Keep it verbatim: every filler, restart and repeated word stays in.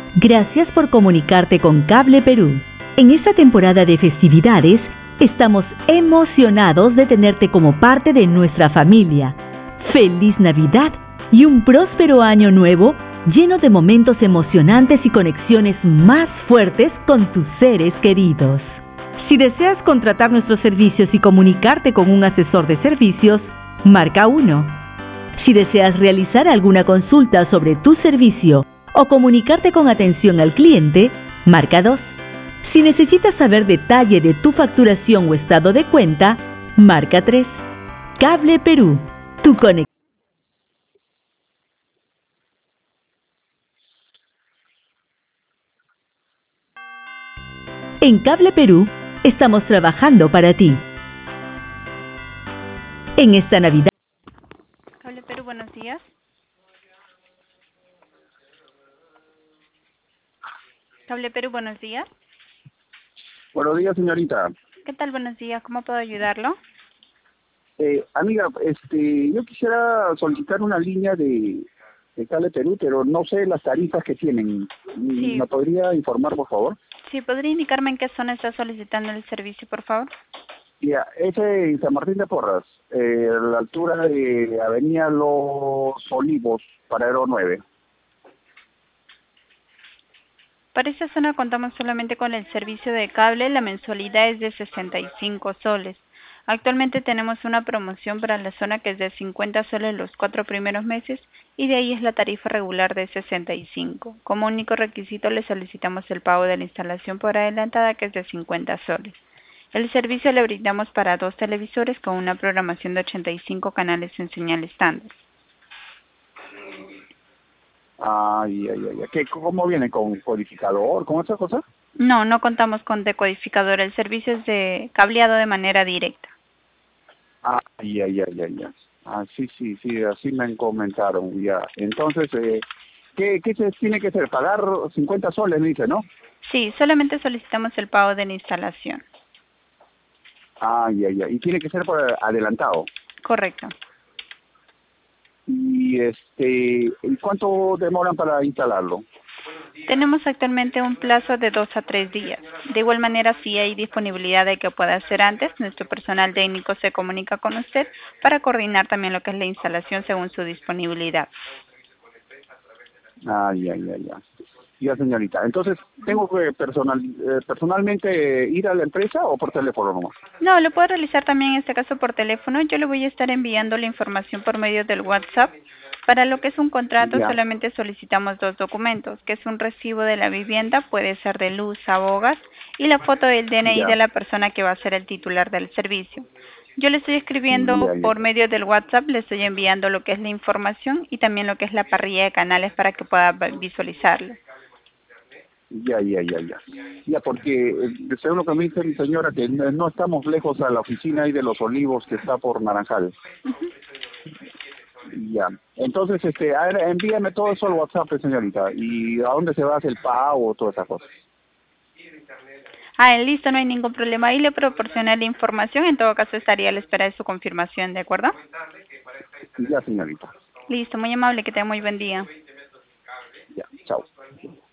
Gracias por comunicarte con Cable Perú. En esta temporada de festividades, estamos emocionados de tenerte como parte de nuestra familia. ¡Feliz Navidad y un próspero año nuevo lleno de momentos emocionantes y conexiones más fuertes con tus seres queridos! Si deseas contratar nuestros servicios y comunicarte con un asesor de servicios, marca uno. Si deseas realizar alguna consulta sobre tu servicio o comunicarte con atención al cliente, marca dos. Si necesitas saber detalle de tu facturación o estado de cuenta, marca tres. Cable Perú, tu conexión. En Cable Perú, estamos trabajando para ti. En esta Navidad. Cable Perú, buenos días. Cable Perú, buenos días. Buenos días, señorita. ¿Qué tal? Buenos días. ¿Cómo puedo ayudarlo? Eh, amiga, este, yo quisiera solicitar una línea de, de Cable Perú, pero no sé las tarifas que tienen. Sí. ¿Me podría informar, por favor? Sí, ¿podría indicarme en qué zona está solicitando el servicio, por favor? Ya, es en San Martín de Porras, eh, a la altura de Avenida Los Olivos, Paradero nueve. Para esta zona contamos solamente con el servicio de cable. La mensualidad es de sesenta y cinco soles. Actualmente tenemos una promoción para la zona que es de cincuenta soles los cuatro primeros meses y de ahí es la tarifa regular de sesenta y cinco. Como único requisito le solicitamos el pago de la instalación por adelantada que es de cincuenta soles. El servicio le brindamos para dos televisores con una programación de ochenta y cinco canales en señal estándar. Ay, ay, ay, ay. ¿Qué, ¿Cómo viene? ¿Con codificador? ¿Con esa cosa? No, no contamos con decodificador. El servicio es de cableado de manera directa. Ay, ay, ay, ay, ay. Ah, sí, sí, sí, así me comentaron, ya. Entonces, eh, ¿qué, ¿qué se tiene que hacer? Pagar cincuenta soles, me dice, ¿no? Sí, solamente solicitamos el pago de la instalación. Ay, ay, ay. Y tiene que ser por adelantado. Correcto. Y este, ¿y cuánto demoran para instalarlo? Tenemos actualmente un plazo de dos a tres días. De igual manera, si hay disponibilidad de que pueda hacer antes, nuestro personal técnico se comunica con usted para coordinar también lo que es la instalación según su disponibilidad. Ay, ay, ay, ay. Ya, señorita. Entonces, ¿tengo que personal, eh, personalmente ir a la empresa o por teléfono nomás? No, lo puedo realizar también en este caso por teléfono. Yo le voy a estar enviando la información por medio del WhatsApp. Para lo que es un contrato Ya, solamente solicitamos dos documentos, que es un recibo de la vivienda, puede ser de luz, abogas, y la foto del D N I ya, de la persona que va a ser el titular del servicio. Yo le estoy escribiendo ya, ya, por medio del WhatsApp, le estoy enviando lo que es la información y también lo que es la parrilla de canales para que pueda visualizarlo. ya, ya, ya, ya. Ya, porque eh, según lo que me dice mi señora, que no no estamos lejos a la oficina ahí de Los Olivos, que está por Naranjal. Ya. Entonces, este, a ver, envíame todo eso al WhatsApp, señorita. ¿Y a dónde se va a hacer el pago, todas esas cosas? Ah, listo, no hay ningún problema. Ahí le proporcioné la información. En todo caso, estaría a la espera de su confirmación, ¿de acuerdo? Ya, señorita. Listo, muy amable, que tenga muy buen día. Ya, chao.